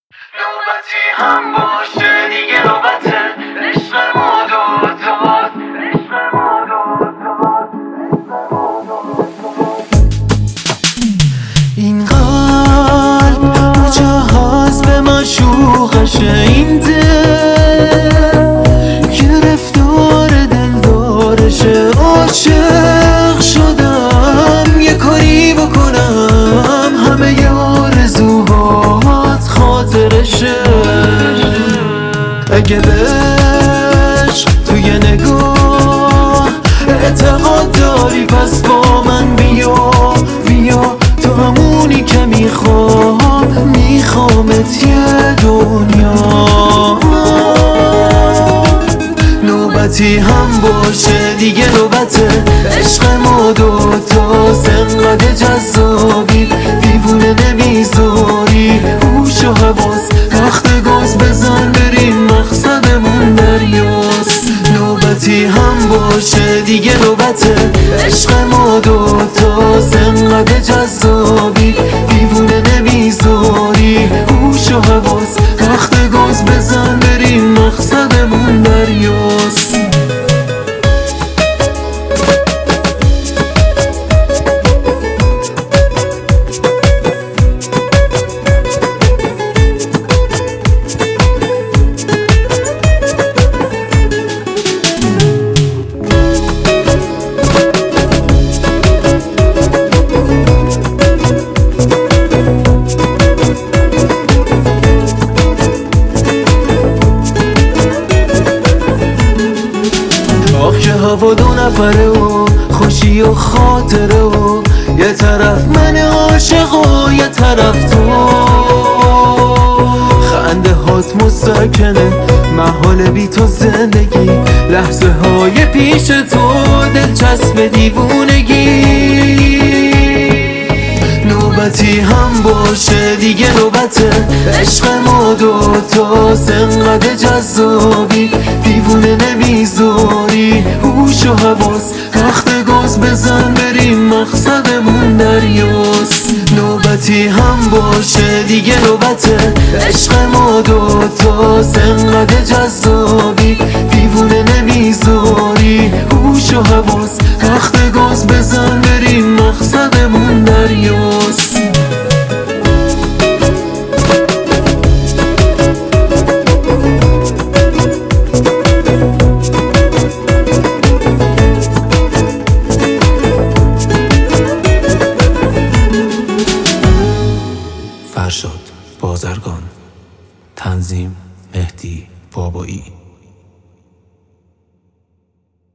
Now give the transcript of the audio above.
نوبتی هم باشه دیگه نوبته، عشق ما دوتاست، عشق ما دوتاست. این قلب کجاست به معشوقشه، این دل گرفتار دلدارشه. عاشق شدم یه کاری بکنم همه ی آرزوهات خاطرشه. اگه بهش توی نگاه اعتقاد داری پس با من بیا تو همونی که میخوامت یه دنیا. نوبتی هم باشه دیگه نوبته، عشق ما دوتاست، انقدر جذابی دیوونه نمیذاری. هوش و حواس تخت گاز بزن بریم مقصدمون دریاست. نوبتی هم باشه دیگه نوبته، عشق ما دوتاست، انقدر جذابی دیوونه نمیذاری. هوش و حواس تخت گاز بزن بریم مقصدمون دریاست. هوا دو نفره و خوشی و خاطره و یه طرف من عاشق و یه طرف تو. خنده هات مستکنه محال بی تو زندگی، لحظه های پیش تو دلچسب دیوونگی. نوبتی هم باشه دیگه نوبته، عشق ما دوتاست، انقدر جذابی دیوونه نمیذاری. هوش و حواس تخت گاز بزن بریم مقصدمون دریاست. نوبتی هم باشه دیگه نوبته، عشق ما دوتاست، انقدر جذابی دیوونه نمیذاری. هوش و حواس تخت گاز بزن بریم مقصدمون دریاست. فرشاد بازرگان، تنظیم مهدی بابایی.